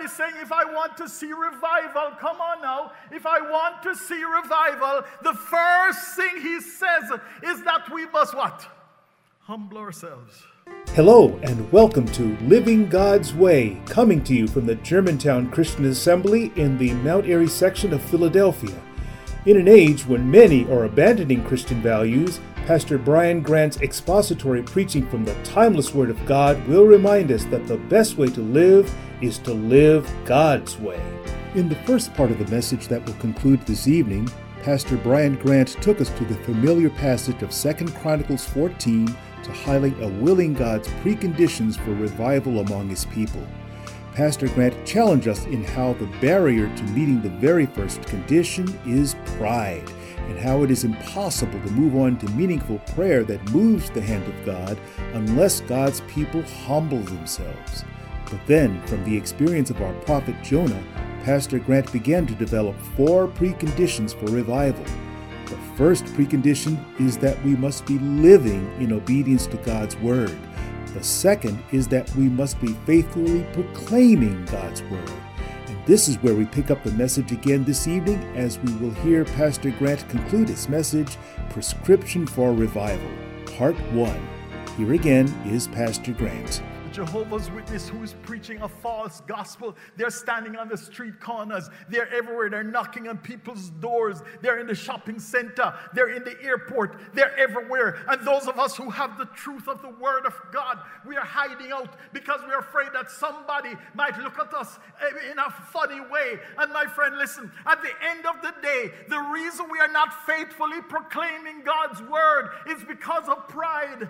God is saying, if I want to see revival, come on now, if I want to see revival, the first thing he says is that we must what? Humble ourselves. Hello and welcome to Living God's Way, coming to you from the Germantown Christian Assembly in the Mount Airy section of Philadelphia. In an age when many are abandoning Christian values, Pastor Brian Grant's expository preaching from the timeless Word of God will remind us that the best way to live is to live God's way. In the first part of the message that will conclude this evening, Pastor Brian Grant took us to the familiar passage of 2 Chronicles 14 to highlight a willing God's preconditions for revival among His people. Pastor Grant challenged us in how the barrier to meeting the very first condition is pride, and how it is impossible to move on to meaningful prayer that moves the hand of God unless God's people humble themselves. But then, from the experience of our prophet Jonah, Pastor Grant began to develop 4 preconditions for revival. The first precondition is that we must be living in obedience to God's Word. The second is that we must be faithfully proclaiming God's Word. And this is where we pick up the message again this evening as we will hear Pastor Grant conclude his message, Prescription for Revival, Part 1. Here again is Pastor Grant. Jehovah's Witness who is preaching a false gospel. They're standing on the street corners. They're everywhere. They're knocking on people's doors. They're in the shopping center. They're in the airport. They're everywhere. And those of us who have the truth of the Word of God, we are hiding out because we're afraid that somebody might look at us in a funny way. And my friend, listen, at the end of the day, the reason we are not faithfully proclaiming God's Word is because of pride.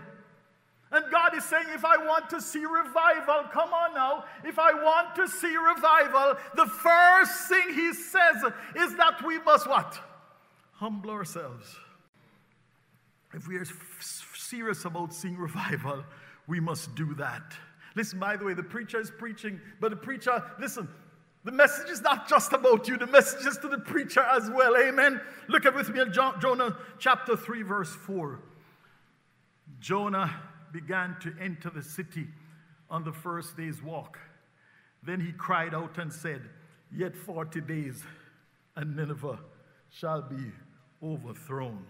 And God is saying, if I want to see revival, come on now, if I want to see revival, the first thing He says is that we must what? Humble ourselves. If we are serious about seeing revival, we must do that. Listen, by the way, the preacher is preaching, but the preacher, listen, the message is not just about you, the message is to the preacher as well, amen? Look at with me at Jonah chapter 3, verse 4. Jonah began to enter the city on the first day's walk. Then he cried out and said, "Yet 40 days, and Nineveh shall be overthrown."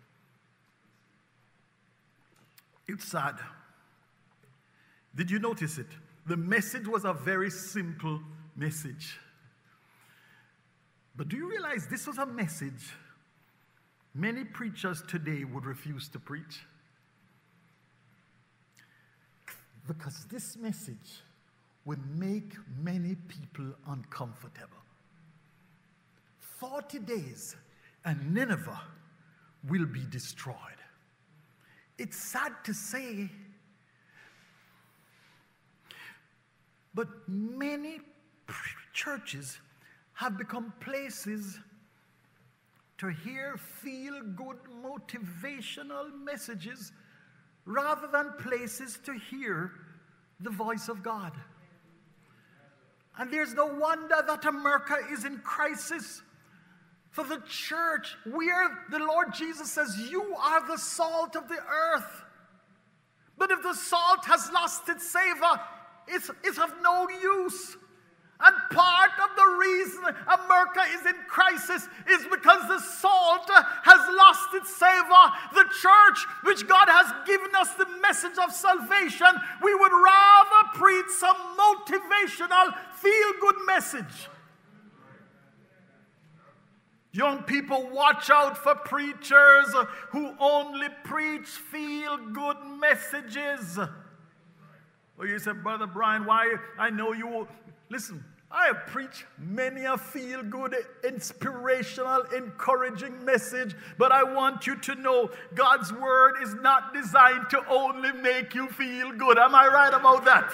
It's sad. Did you notice it? The message was a very simple message. But do you realize this was a message many preachers today would refuse to preach? Because this message would make many people uncomfortable. 40 days and Nineveh will be destroyed. It's sad to say, but many churches have become places to hear feel-good motivational messages rather than places to hear the voice of God. And there's no wonder that America is in crisis. For the church, where the Lord Jesus says, you are the salt of the earth. But if the salt has lost its savor, it's of no use. And part of the reason America is in crisis is because the salt has lost its savor. The church, which God has given us the message of salvation, we would rather preach some motivational, feel-good message. Young people, watch out for preachers who only preach feel-good messages. Well, you said, Brother Brian, why? I know you will. Listen, I have preached many a feel-good, inspirational, encouraging message, but I want you to know God's Word is not designed to only make you feel good. Am I right about that?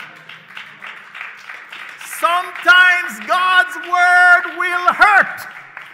Sometimes God's Word will hurt.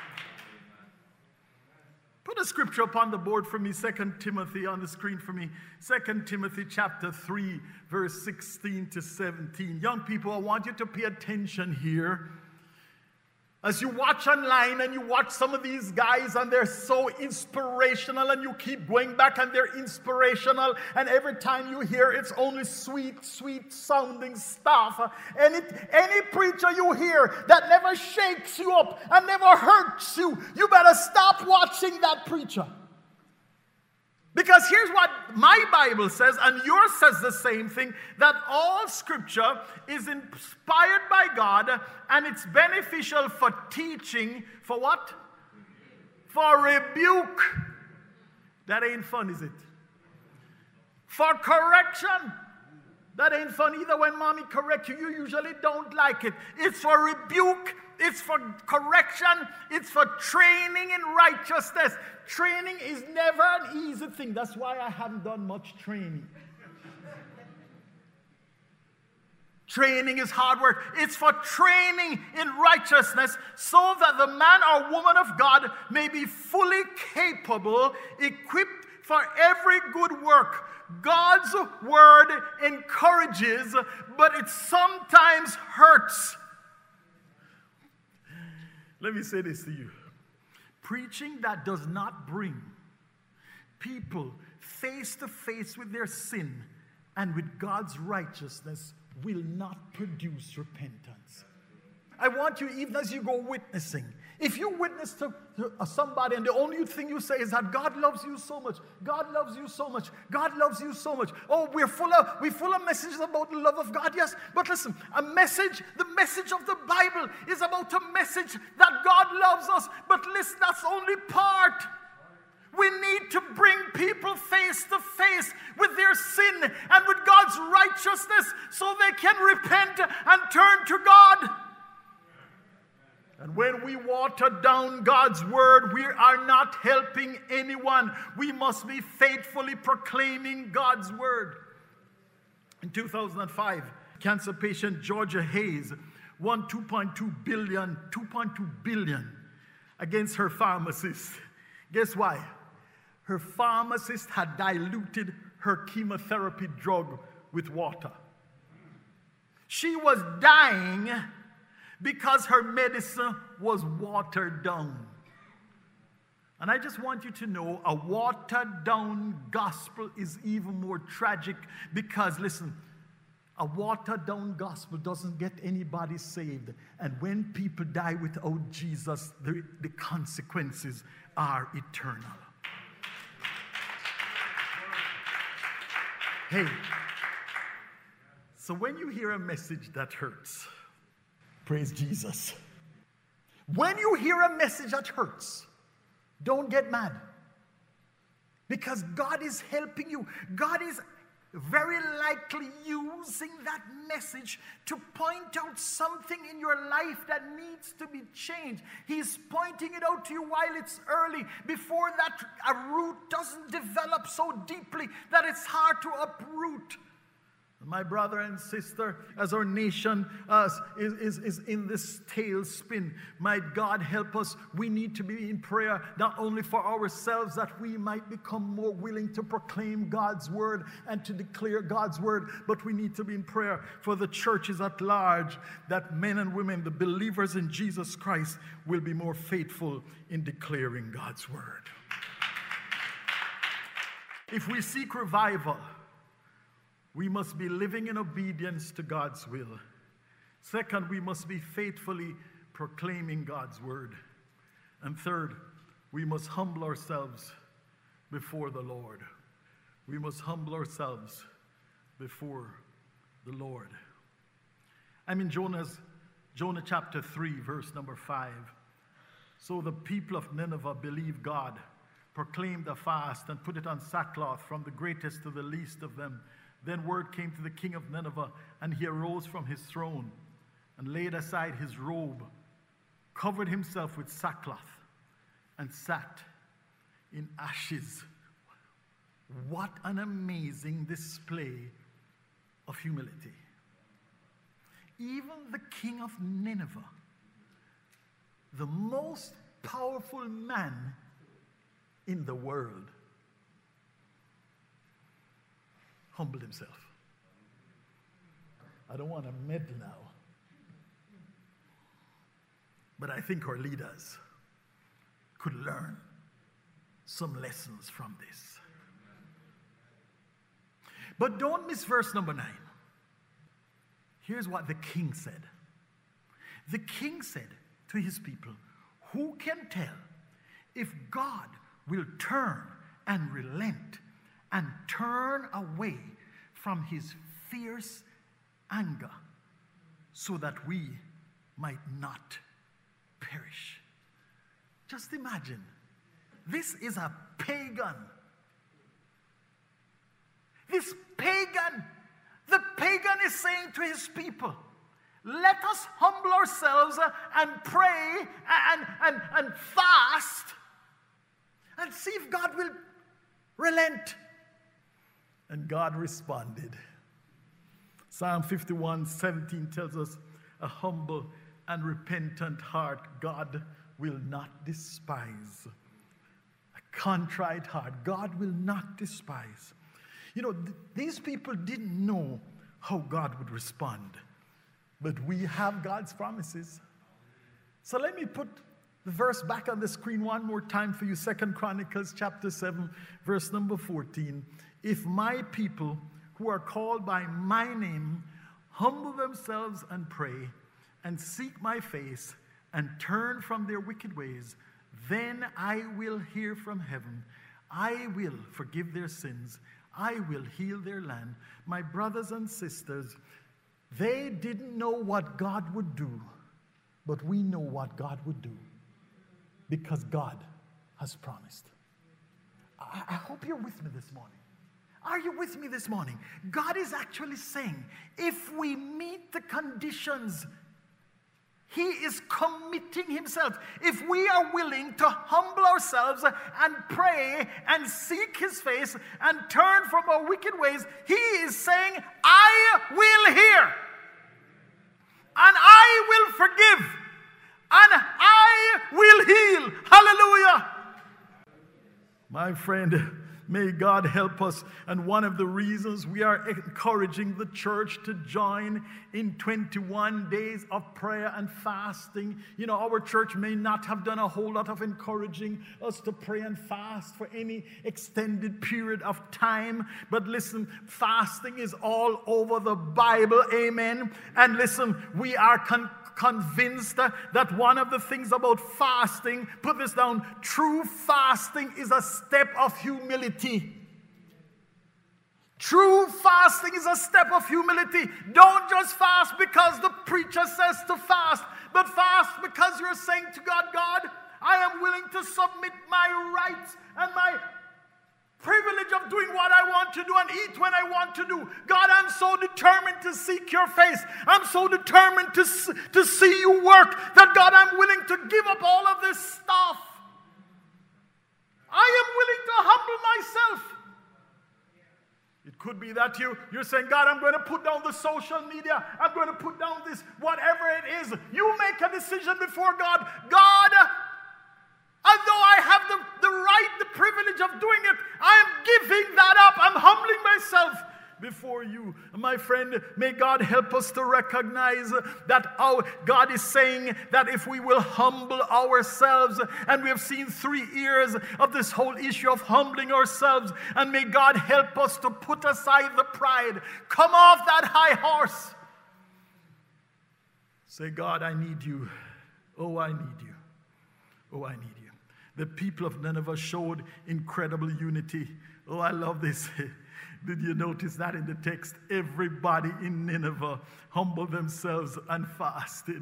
Put a scripture up on the board for me, 2 Timothy on the screen for me. 2 Timothy chapter 3, verse 16 to 17. Young people, I want you to pay attention here. As you watch online and you watch some of these guys and they're so inspirational and you keep going back and they're inspirational and every time you hear it's only sweet, sweet sounding stuff. Any preacher you hear that never shakes you up and never hurts you, you better stop watching that preacher. Because here's what my Bible says, and yours says the same thing, that all Scripture is inspired by God, and it's beneficial for teaching, for what? For rebuke. That ain't fun, is it? For correction. That ain't fun either. When mommy corrects you, you usually don't like it. It's for rebuke. It's for correction. It's for training in righteousness. Training is never an easy thing. That's why I haven't done much training. Training is hard work. It's for training in righteousness so that the man or woman of God may be fully capable, equipped for every good work. God's word encourages, but it sometimes hurts. Let me say this to you. Preaching that does not bring people face to face with their sin and with God's righteousness will not produce repentance. I want you, even as you go witnessing, if you witness to somebody and the only thing you say is that God loves you so much, God loves you so much, God loves you so much. Oh, we're full of messages about the love of God, yes. But listen, the message of the Bible is about a message that God loves us. But listen, that's only part. We need to bring people face to face with their sin and with God's righteousness so they can repent and turn to God. And when we water down God's word, we are not helping anyone. We must be faithfully proclaiming God's word. In 2005, cancer patient Georgia Hayes won $2.2 billion against her pharmacist. Guess why? Her pharmacist had diluted her chemotherapy drug with water. She was dying because her medicine was watered down. And I just want you to know, a watered down gospel is even more tragic because, listen, a watered down gospel doesn't get anybody saved. And when people die without Jesus, the consequences are eternal. Hey, so when you hear a message that hurts, praise Jesus. When you hear a message that hurts, don't get mad. Because God is helping you. God is very likely using that message to point out something in your life that needs to be changed. He's pointing it out to you while it's early, before that a root doesn't develop so deeply that it's hard to uproot. My brother and sister, as our nation is in this tailspin, might God help us. We need to be in prayer, not only for ourselves, that we might become more willing to proclaim God's word and to declare God's word, but we need to be in prayer for the churches at large, that men and women, the believers in Jesus Christ, will be more faithful in declaring God's word. If we seek revival, we must be living in obedience to God's will. Second, we must be faithfully proclaiming God's word. And third, we must humble ourselves before the Lord. We must humble ourselves before the Lord. I'm in Jonah chapter 3, verse number 5. So the people of Nineveh believed God, proclaimed a fast, and put it on sackcloth from the greatest to the least of them. Then word came to the king of Nineveh, and he arose from his throne and laid aside his robe, covered himself with sackcloth, and sat in ashes. What an amazing display of humility. Even the king of Nineveh, the most powerful man in the world, humbled himself. I don't want to meddle now. But I think our leaders could learn some lessons from this. But don't miss verse number 9. Here's what the king said. The king said to his people, who can tell if God will turn and relent and turn away from his fierce anger so that we might not perish? Just imagine, this is a pagan. This pagan, the pagan is saying to his people, let us humble ourselves and pray and fast and see if God will relent. And God responded. Psalm 51:17 tells us, a humble and repentant heart God will not despise. A contrite heart God will not despise. You know, these people didn't know how God would respond. But we have God's promises. So let me put the verse back on the screen one more time for you. 2 Chronicles chapter 7, verse number 14. If my people who are called by my name humble themselves and pray and seek my face and turn from their wicked ways, then I will hear from heaven. I will forgive their sins. I will heal their land. My brothers and sisters, they didn't know what God would do, but we know what God would do because God has promised. I hope you're with me this morning. Are you with me this morning? God is actually saying, if we meet the conditions, he is committing himself. If we are willing to humble ourselves and pray and seek his face and turn from our wicked ways, he is saying, I will hear and I will forgive and I will heal. Hallelujah. My friend, may God help us. And one of the reasons we are encouraging the church to join in 21 days of prayer and fasting. You know, our church may not have done a whole lot of encouraging us to pray and fast for any extended period of time. But listen, fasting is all over the Bible. Amen. And listen, we are convinced that one of the things about fasting, put this down, true fasting is a step of humility. True fasting is a step of humility. Don't just fast because the preacher says to fast, but fast because you're saying to God, God, I am willing to submit my rights and my privilege of doing what I want to do and eat when I want to do. God, I'm so determined to seek your face. I'm so determined to see you work that, God, I'm willing to give up all of this stuff. I am willing to humble myself. It could be that you're saying, God, I'm going to put down the social media. I'm going to put down this, whatever it is. You make a decision before God. God, although I have the right, the privilege of doing it, I am giving that up. I'm humbling myself before you. My friend, may God help us to recognize that God is saying that if we will humble ourselves, and we have seen 3 years of this whole issue of humbling ourselves, and may God help us to put aside the pride, come off that high horse. Say, God, I need you. Oh, I need you. Oh, I need you. The people of Nineveh showed incredible unity. Oh, I love this. Did you notice that in the text? Everybody in Nineveh humbled themselves and fasted.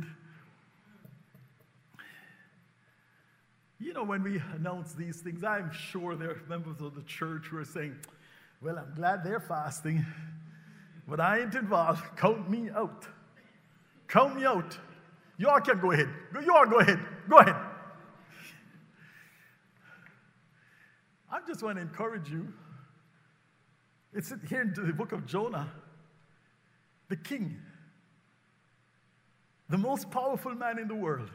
You know, when we announce these things, I'm sure there are members of the church who are saying, well, I'm glad they're fasting, but I ain't involved. Count me out. Count me out. You all can go ahead. You all go ahead. Go ahead. I just want to encourage you. It's here in the book of Jonah. The king, the most powerful man in the world,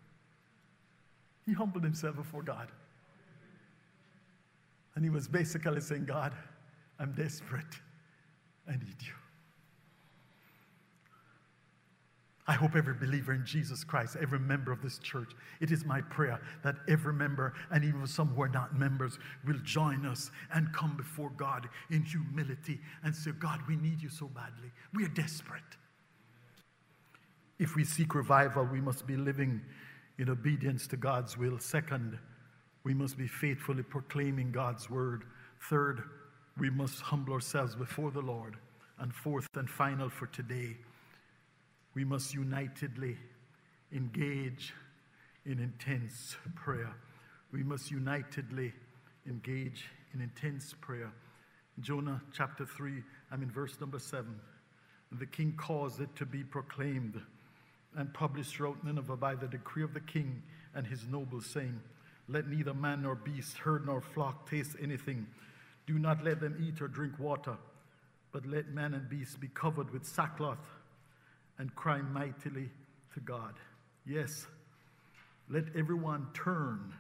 he humbled himself before God. And he was basically saying, God, I'm desperate. I need you. I hope every believer in Jesus Christ, every member of this church, it is my prayer that every member, and even some who are not members, will join us and come before God in humility and say, God, we need you so badly. We are desperate. If we seek revival, we must be living in obedience to God's will. Second, we must be faithfully proclaiming God's word. Third, we must humble ourselves before the Lord. And fourth and final for today, we must unitedly engage in intense prayer. We must unitedly engage in intense prayer. Jonah chapter 3, I'm in verse number 7. The king caused it to be proclaimed and published throughout Nineveh by the decree of the king and his nobles, saying, let neither man nor beast, herd nor flock taste anything. Do not let them eat or drink water, but let man and beast be covered with sackcloth and cry mightily to God. Yes, let everyone turn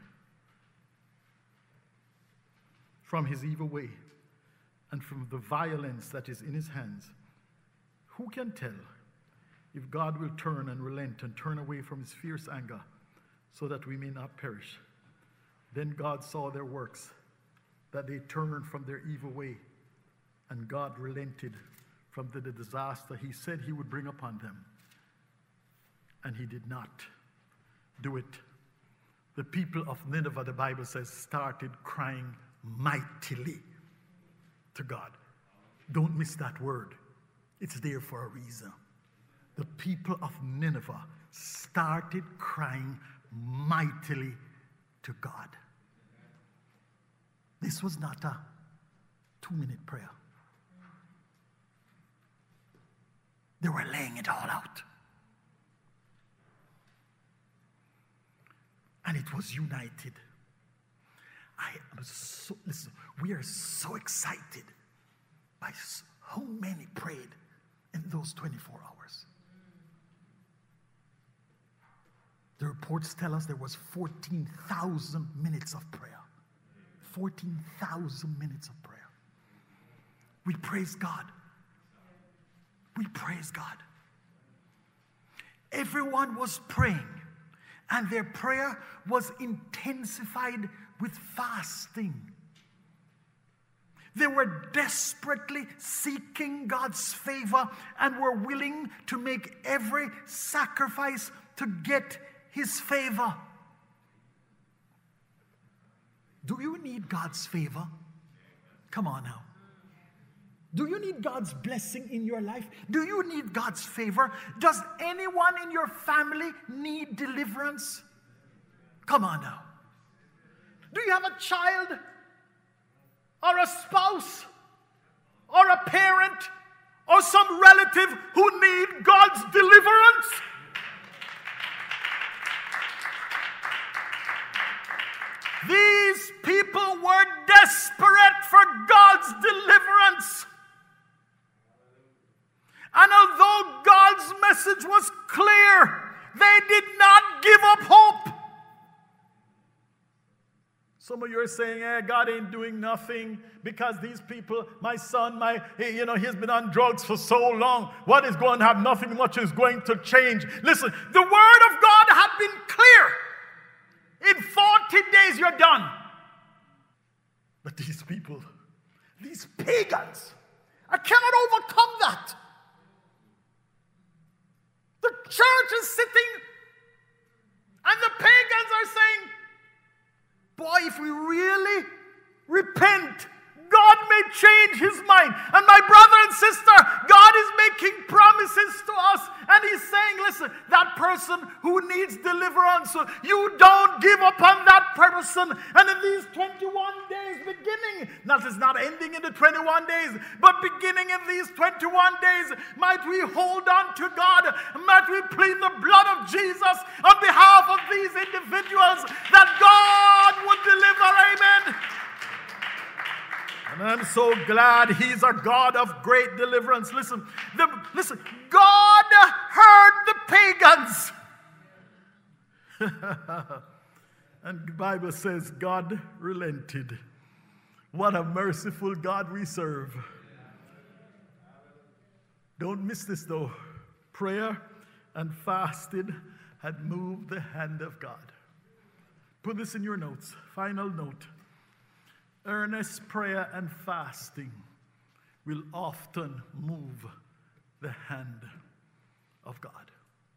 from his evil way and from the violence that is in his hands. Who can tell if God will turn and relent and turn away from his fierce anger so that we may not perish? Then God saw their works, that they turned from their evil way, and God relented from the disaster he said he would bring upon them. And he did not do it. The people of Nineveh, the Bible says, started crying mightily to God. Don't miss that word. It's there for a reason. The people of Nineveh started crying mightily to God. This was not a 2-minute prayer. They were laying it all out. And it was united. Listen, we are so excited by how many prayed in those 24 hours. The reports tell us there was 14,000 minutes of prayer. 14,000 minutes of prayer. We praise God. We praise God. Everyone was praying, and their prayer was intensified with fasting. They were desperately seeking God's favor and were willing to make every sacrifice to get his favor. Do you need God's favor? Come on now. Do you need God's blessing in your life? Do you need God's favor? Does anyone in your family need deliverance? Come on now. Do you have a child or a spouse or a parent or some relative who need God's deliverance? These people were desperate for God's deliverance. And although God's message was clear, they did not give up hope. Some of you are saying, God ain't doing nothing because these people, my son, he's been on drugs for so long. What is going to have? Nothing much is going to change. Listen, the word of God had been clear. In 40 days, you're done. But these people, these pagans, I cannot overcome that. The church is sitting, and the pagans are saying, boy, if we really repent, God may change his mind. And my brother and sister, God is making promises to us. And he's saying, listen, that person who needs deliverance, you don't give up on that person. And in these 21 days beginning, that is not ending in the 21 days, but beginning in these 21 days, might we hold on to God, might we plead the blood of Jesus on behalf of these individuals that God would deliver. Amen. And I'm so glad he's a God of great deliverance. Listen, God heard the pagans. And the Bible says God relented. What a merciful God we serve. Don't miss this though. Prayer and fasted had moved the hand of God. Put this in your notes. Final note. Earnest prayer and fasting will often move the hand of God.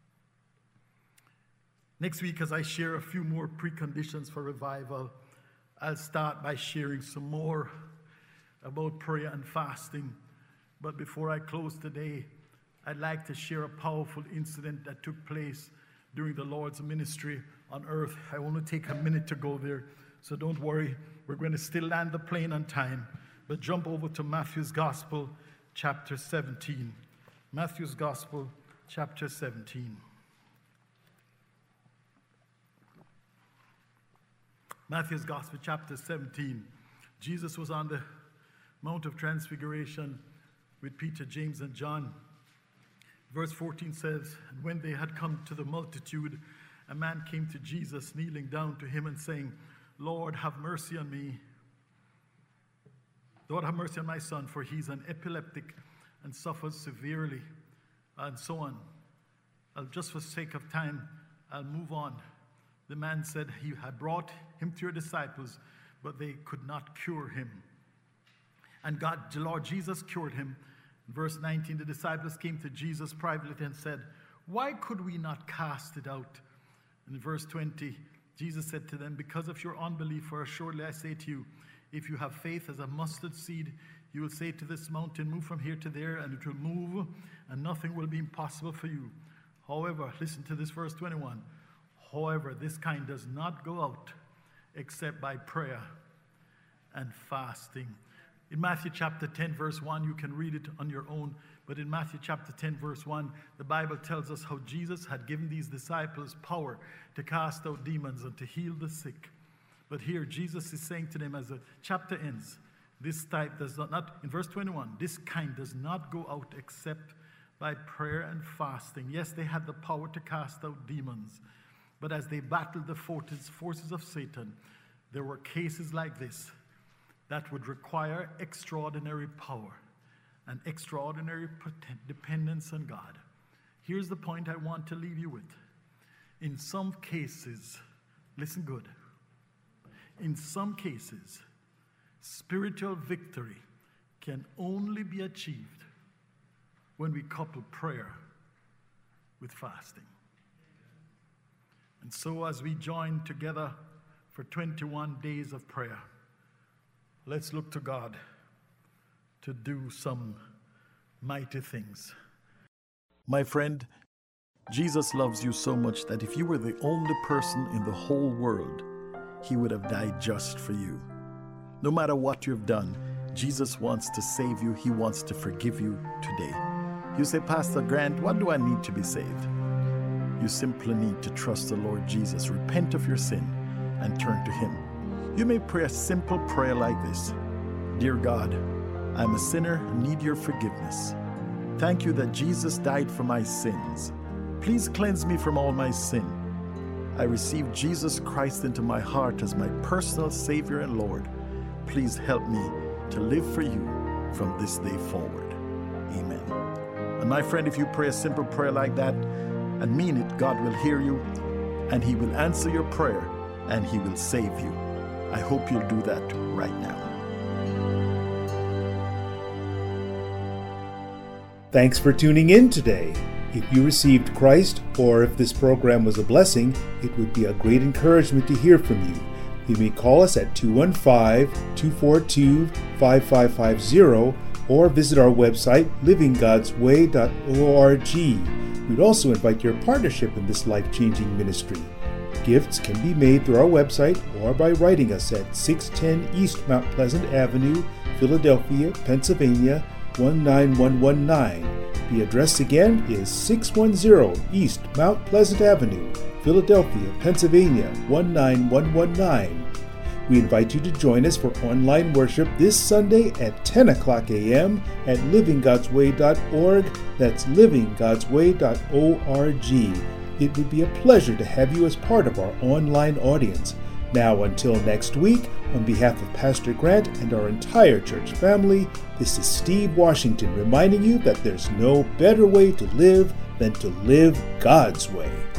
Next week, as I share a few more preconditions for revival, I'll start by sharing some more about prayer and fasting. But before I close today, I'd like to share a powerful incident that took place during the Lord's ministry on earth. I want to take a minute to go there, so don't worry. We're going to still land the plane on time. But jump over to Matthew's Gospel, chapter 17. Matthew's Gospel, chapter 17. Matthew's Gospel, chapter 17. Jesus was on the Mount of Transfiguration with Peter, James, and John. Verse 14 says, "And when they had come to the multitude, a man came to Jesus, kneeling down to him and saying, 'Lord, have mercy on me. Lord, have mercy on my son, for he's an epileptic and suffers severely,'" and so on. Just for sake of time, I'll move on. The man said he had brought him to your disciples, but they could not cure him. And the Lord Jesus cured him. Verse 19, the disciples came to Jesus privately and said, "Why could we not cast it out?" In verse 20, Jesus said to them, "Because of your unbelief, for assuredly I say to you, if you have faith as a mustard seed, you will say to this mountain, 'Move from here to there,' and it will move, and nothing will be impossible for you. However," listen to this verse 21, "however, this kind does not go out except by prayer and fasting." In Matthew chapter 10, verse 1, you can read it on your own, but in Matthew chapter 10, verse 1, the Bible tells us how Jesus had given these disciples power to cast out demons and to heal the sick. But here, Jesus is saying to them as the chapter ends, this type does not, in verse 21, this kind does not go out except by prayer and fasting. Yes, they had the power to cast out demons, but as they battled the forces of Satan, there were cases like this that would require extraordinary power and extraordinary dependence on God. Here's the point I want to leave you with. In some cases, listen good, in some cases, spiritual victory can only be achieved when we couple prayer with fasting. And so as we join together for 21 days of prayer, let's look to God to do some mighty things. My friend, Jesus loves you so much that if you were the only person in the whole world, he would have died just for you. No matter what you've done, Jesus wants to save you. He wants to forgive you today. You say, "Pastor Grant, what do I need to be saved?" You simply need to trust the Lord Jesus, repent of your sin, and turn to him. You may pray a simple prayer like this: "Dear God, I'm a sinner and need your forgiveness. Thank you that Jesus died for my sins. Please cleanse me from all my sin. I receive Jesus Christ into my heart as my personal Savior and Lord. Please help me to live for you from this day forward. Amen." And my friend, if you pray a simple prayer like that and mean it, God will hear you and he will answer your prayer and he will save you. I hope you'll do that right now. Thanks for tuning in today. If you received Christ, or if this program was a blessing, it would be a great encouragement to hear from you. You may call us at 215-242-5550 or visit our website, livinggodsway.org. We'd also invite your partnership in this life-changing ministry. Gifts can be made through our website or by writing us at 610 East Mount Pleasant Avenue, Philadelphia, Pennsylvania, 19119. The address again is 610 East Mount Pleasant Avenue, Philadelphia, Pennsylvania, 19119. We invite you to join us for online worship this Sunday at 10 o'clock a.m. at livinggodsway.org. That's livinggodsway.org. It would be a pleasure to have you as part of our online audience. Now, until next week, on behalf of Pastor Grant and our entire church family, this is Steve Washington reminding you that there's no better way to live than to live God's way.